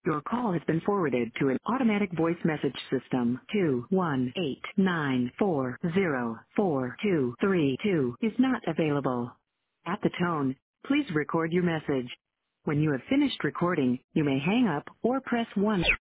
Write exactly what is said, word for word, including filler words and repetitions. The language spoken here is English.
Your call has been forwarded to an automatic voice message system. two one eight nine four zero four two three two is not available. At the tone, please record your message. When you have finished recording, you may hang up or press one.